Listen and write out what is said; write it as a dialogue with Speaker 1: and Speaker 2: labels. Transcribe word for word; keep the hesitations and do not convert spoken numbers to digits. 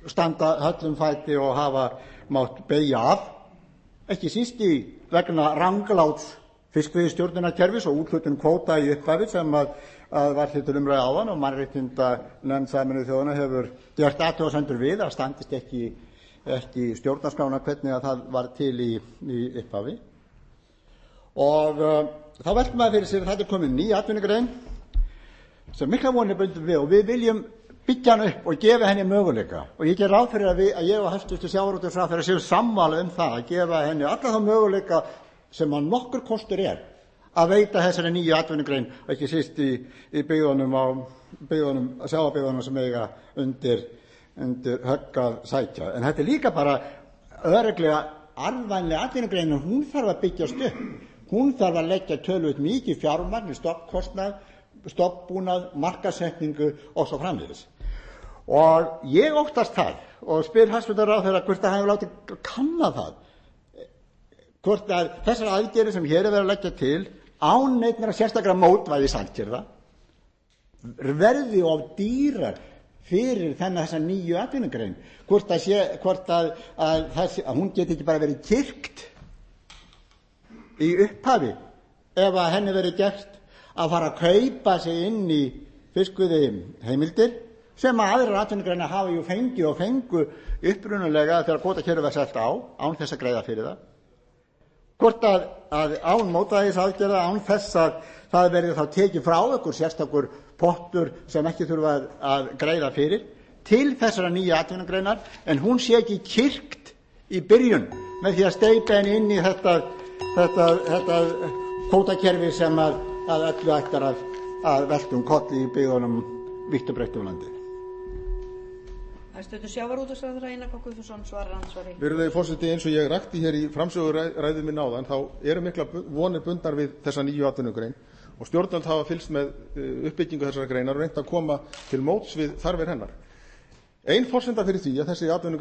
Speaker 1: standa höllum fæti og hafa mátt beygja af, ekki síst í vegna rangláts fiskveiðistjórnarkerfis og úthlutun kvóta í upphafi sem að, að var hér til umræðu áðan og mannréttindanefnd Sameinuðu þjóðanna hefur gert athugasemdir við að standist ekki, ekki stjórnarskrána hvernig að það var til í, í upphafi. Og uh, þá veltum maður fyrir sér að þetta er komin ný atvinnugrein sem mikla vonir bundum við og við viljum byggja hann upp og gefa henni möguleika og ég ger ráð fyrir að, við, að ég og hæstvirtur sjávarútvegsráðherra séu sammála um það að gefa henni alla þá möguleika sem að nokkur kostur er að veita þessari nýju atvinnugrein og ekki síst í, í byggðunum á byggðunum, sjávarbyggðunum sem eiga undir, undir högg að sækja. En þetta er líka bara örugglega arðvænleg atvinnugrein og hún þarf að byggjast upp. Hún þarf að leggja töluvert mikið fjármagn í stofnkostnað, stofnbúnað, markaðssetningu og svo framvegis. Og ég óttast það og spyr hæstvirtur ráðherra hvort að hann hefur látið kanna það, hvort að þessar aðgerðir sem hér er verið að leggja til án neinnar sérstakra mótvægisaðgerða verði of dýrar fyrir þennan þessa nýju atvinnugrein, hvort að, sé, hvort að, að, þessi, að hún geti ekki bara verið kyrkt í upphafi ef að henni verið gert að fara að kaupa sig inn í fiskveiði heimildir sem að aðrar atvinnugreinar hafa jú fengi og fengu upprunalega þegar kvótakerfið var sett á án þess að greiða fyrir það. Hvort að, að án mótvægisaðgerða, án þess að það verði þá tekið frá ykkur sérstakur pottur sem ekki þurfa að, að greiða fyrir til þessara nýja atvinnugreinar en hún sé ekki kyrkt í byrjun með því að steypa henni inn í þetta, þetta, þetta kvótakerfi sem að, að öllu ættar að, að veltum kolli í byggðunum vítt og breitt um landið.
Speaker 2: Hæstvirtur sjávarútvegsráðherra Einar K. Guðfinnsson svarar andsvari.
Speaker 3: Virðulegi forseti, eins og ég rakti hér í framsöguræðu minni áðan þá eru mikla vonir bundnar við þessa nýju atvinnugrein og stjórnvöld hafa fylgst með uppbyggingu þessara greinar og reynt að koma til móts við þarfir hennar. Ein forsenda fyrir því að þessi atvinnugrein